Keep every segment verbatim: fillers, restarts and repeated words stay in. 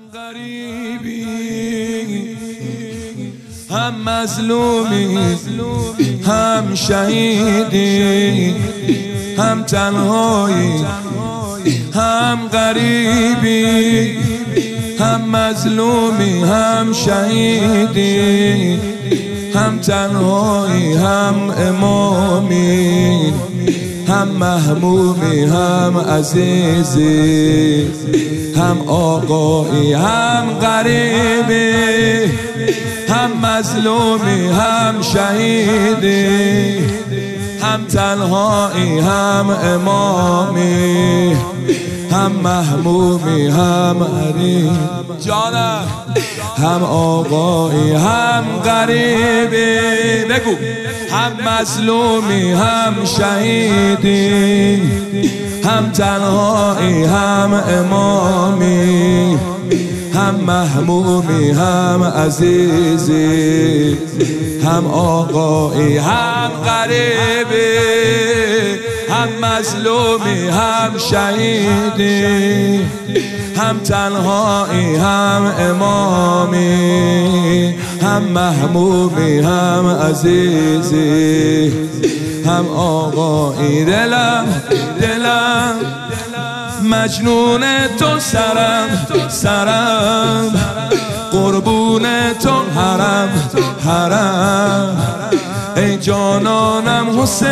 غریبی هم مظلومی هم شهیدی هم تنهایی هم غریبی هم مظلومی هم شهیدی هم تنهایی هم امامی هم محمومی هم عزیزی هم آقایی هم غریبی هم مظلومی هم شهیدی هم تنهایی هم امامی هم محمومی هم عریب جانم هم آقایی هم غریبی بگو هم مظلومی هم شهیدی هم تنهایی هم امامی هم محمومی هم عزیزی هم آقایی هم غریبی هم مظلومی هم شهیدی هم تنهایی هم امامی هم محمومی هم عزیزی هم آقایی دلم دلم مجنون تو سرم سرم قربون تو حرم حرم ای جانانم حسین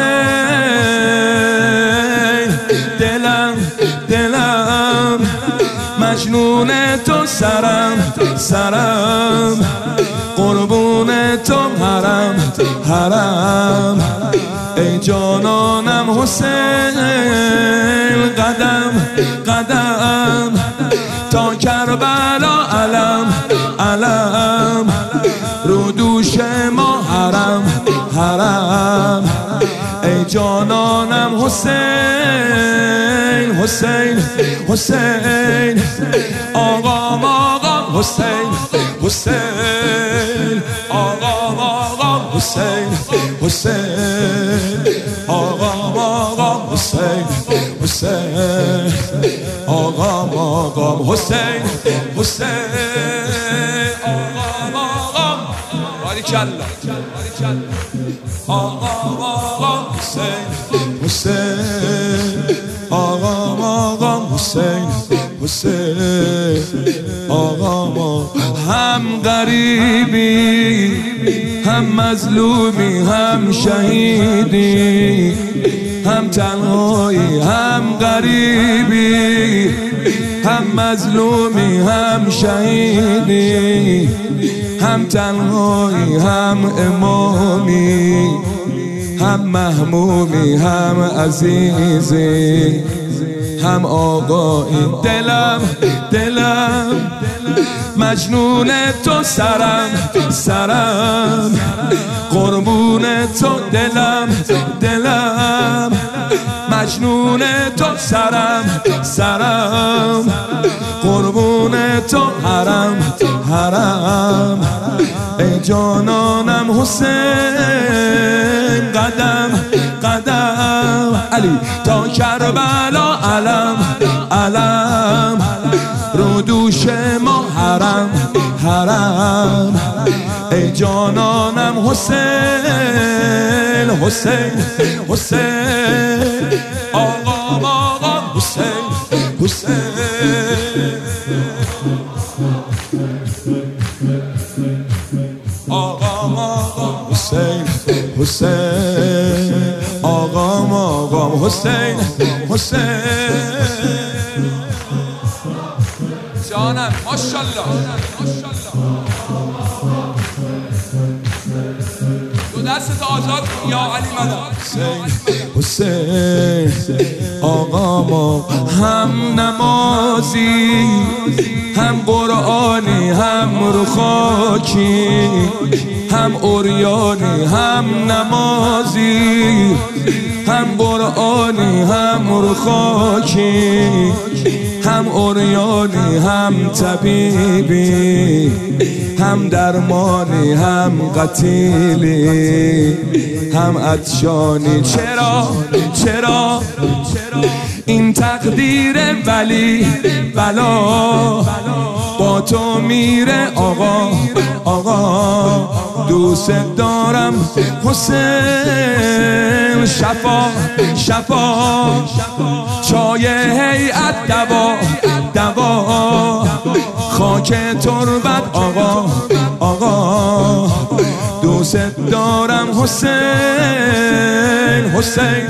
دلم دلم مجنون تو سرم سرم قربون تو حرم حرم ای جانانم حسین قدم قدم تا کربلا علم علم رو دوش ما حرم حرم ای جانانم حسین حسین حسین آقام آقام حسین حسین آقام آقام حسین حسین آقام آقام حسین حسین آقام آقام حسین حسین آقام آقام باریکالله آقام آقام حسین حسین آقام آقام حسین حسین آقام هم غریبی هم مظلومی هم شهیدی هم تنهایی هم غریبی هم مظلومی هم شهیدی هم تنهایی هم امامی هم محمومی هم عزیزی هم آقایی دلم دلم مجنون تو سرم سرم قربون تو دلم دلم مجنون تو سرم سرم قربون تو حرم حرم ای جانانم حسین قدم قدم علی تا کربلا علم علم رو دوش ما حرم حرم ای جانانم حسین حسین حسین آقام آقام حسین حسین آقام آقام حسین حسین آقام آقام حسین حسین جانم ماشاءالله دو دست آزاد یا علی مدد حسین آقام هم نمازی هم قرآنی هم رو خاکی هم عریانی هم نمازی هم قرآنی هم رو خاکی هم عریانی هم طبیبی هم درمانی هم قتیلی هم عطشانی چرا چرا این تقدیر ولی بلا با با تو میره آقا آقا دوست دارم حسین شفا شفا چای هیئت دوا دوا خاک تربت آقا آقا دوست دارم حسین حسین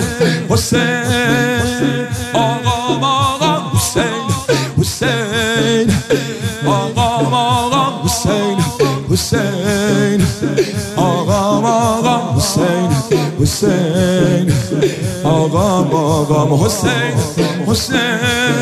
حسین آقا آقا حسین حسین آقا آقا حسین حسین آقا آقا حسین حسین آقا آقا حسین حسین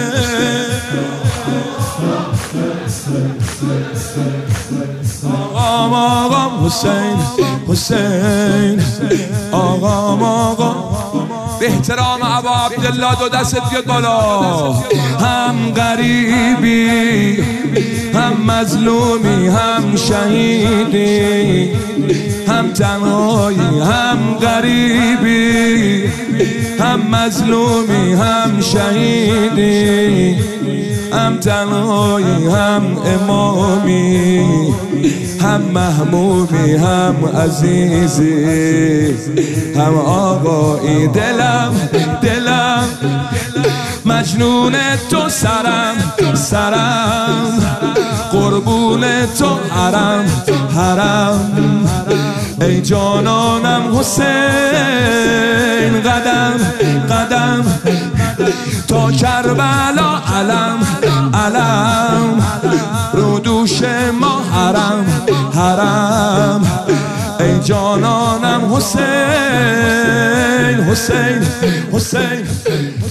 آقا آقا حسین حسین آقا آقا به احترام ابا عبدالله دو دستت بیاد بالا هم غریبی هم مظلومی هم شهیدی هم تنهایی هم غریبی هم مظلومی هم شهیدی هم تنهایی هم امامی هم محمومی هم عزیزی هم آقایی دلم دلم مجنون تو سرم سرم قربون تو حرم حرم ای جانانم حسین قدم قدم تا کربلا علم علم رو دوش ما حرم حرم ای جانانم حسین حسین حسین